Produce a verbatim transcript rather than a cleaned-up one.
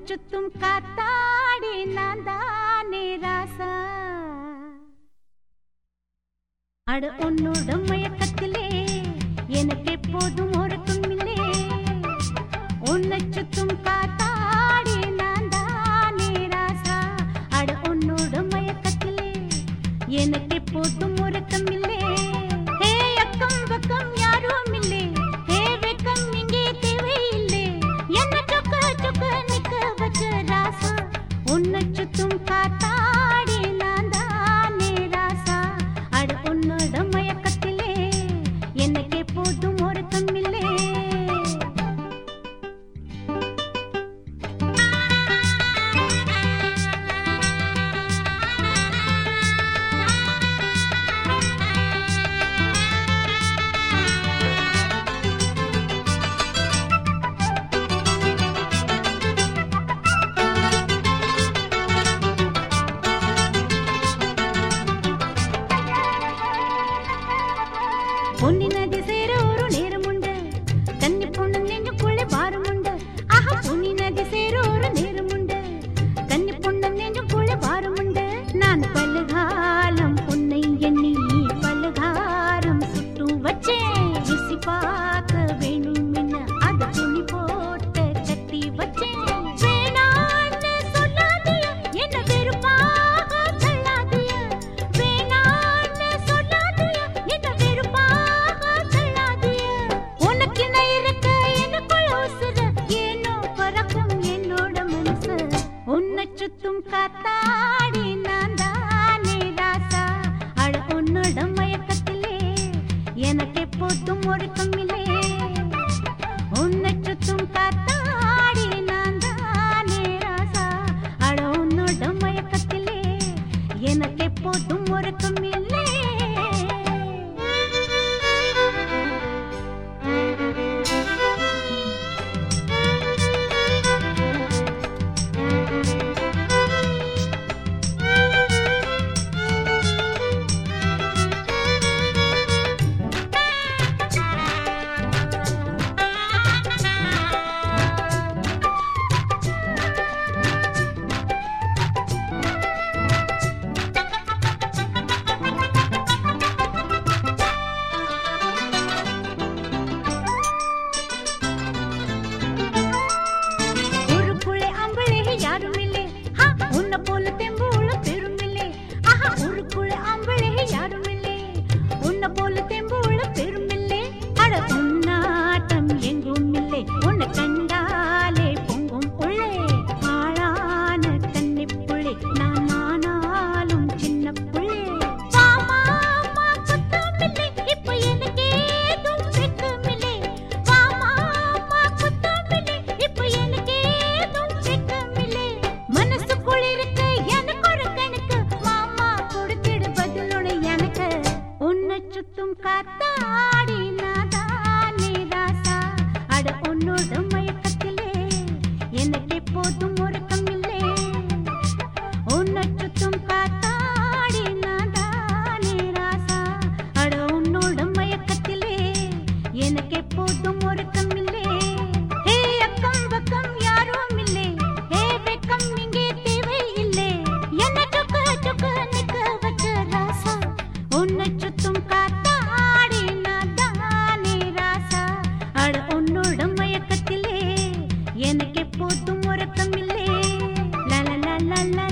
சுத்தும் காத்தாடி நான் தானே ராசா அட உன்னோட மயக்கத்திலே எனக்கு எப்போதும் ஒரு தும்மிலே உன்னை சுத்தும் காத்தாடி நான் தானே ராசா அட உன்னோட மயக்கத்திலே எனக்கு எப்போதும் ஒரு தும்மிலே ஹே அக்கம் பக்கம் யாரும் இல்லை ஹே வெக்கம் இங்கே தேவையில்லை என்ன சொக்க சொக்க நிக்க வச்ச ராசா உன்னை சுத்தும் காத்தாடி நான் தானே ராசா அட உன்னோட மயக்கத்திலே எனக்கு எப்போதும் ஒரு தும்மிலே பொன்னி நதி சேர ஒரு நேரம் உண்டு கன்னி பொண்ணு நெஞ்சுக்குள்ளே பாரம் உண்டு ஆஹா பொன்னி நதி சேர ஒரு நேரம் உண்டு கன்னி பொண்ணு நெஞ்சுக்குள்ளே பாரம் உண்டு நான் பல்காலம் பொன்னை எண்ணி பல்காரம் சுட்டு வச்சேன் ருசி பார்க்க வேணும் என்ன அது துணி போட்டு கட்டி வச்சேன் வேணான்னு சொல்லாதிய என்ன வெறுப்பாக தள்ளாதிய வேணான்னு சொல்லாதிய என்ன வெறுப்பாக தள்ளாதிய உனக்கு நான் இருக்க எனக்குள்ள உசுர ஏனோ பறக்கும் என்னோட மனசு உன்னை சுத்தும் காத்தாடி நான் தானே ராசா அட உன்னோட மயக்கத்திலே எனக்கு எப்போதும் ஒரு கம்மிலே உன்னை சுத்தும் காத்தாடி நான் தானே ராசா அட உன்னோட மயக்கத்திலே எனக்கு எப்போதும் ஒரு கம்மிலே சுத்தும் காத்தாடி நான் தானே ராசா அட உன்னோட மயக்கத்திலே எனக்கு எப்போதும் ஒரு கம்மிலே உன்னை சுத்தும் காத்தாடி நான் தானே ராசா அட உன்னோட மயக்கத்திலே எனக்கு எப்போதும் ஒரு கம்மிலே ஹே அக்கம் பக்கம் யாரும் இல்லை ஹே வெக்கம் இங்கே தேவையில்லை என்ன சொக்க சொக்க நிக்க வச்ச ராசா உன்னை சுத்தும் காத்தாடி நான் தானே ராசா அட உன்னோட மயக்கத்திலே எனக்கு எப்போதும் ஒரு கம்மிலே லா லா லா லா